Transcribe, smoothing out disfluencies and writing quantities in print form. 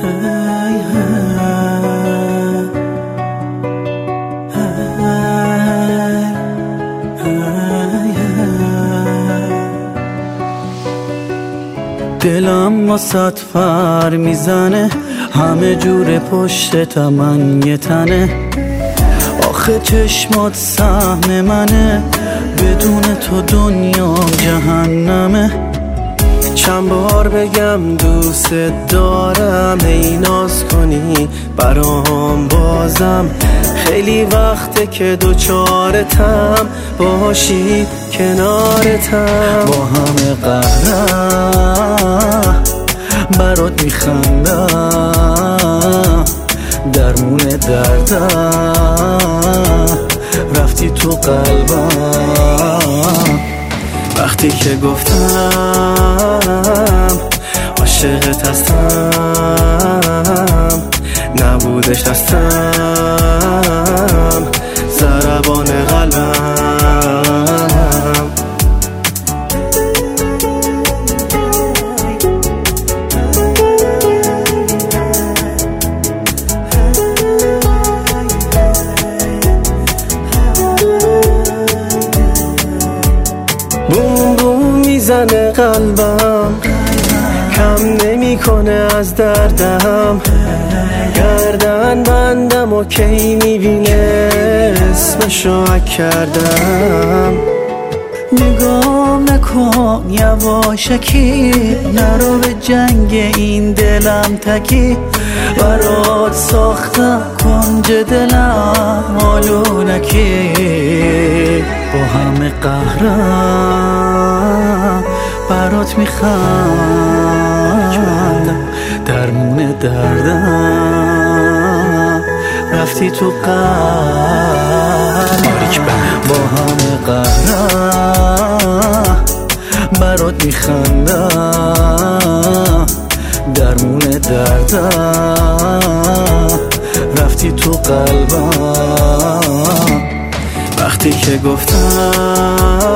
دلم واسط فر میزنه، همه جور پشت من یه تنه. آخه چشمات سهم منه، بدون تو دنیام جهنمه. چند بار بگم دوست دارم، ای ناز کنی برام بازم. خیلی وقته که دوچارتم، باشی کنارتم. با همه قهرم برات میخندم، درمون دردم رفتی تو قلبم. وقتی که گفتم عاشقت هستم، نبودش دستم ضربان قلبم. بوم بوم میزنه قلبم، کم نمیکنه از دردم. گردن بندم و کی میبینه اسمشو حک کردم. نگام نکن یواشکی، نرو به جنگ این دلم تکی. برات ساختم کنج دلم آلونکی. با همه قهرم برات میخندم، درمون دردم رفتی تو قلبم. با همه قهرم برات میخندم، درمون دردم رفتی تو قلبم. وقتی که گفتم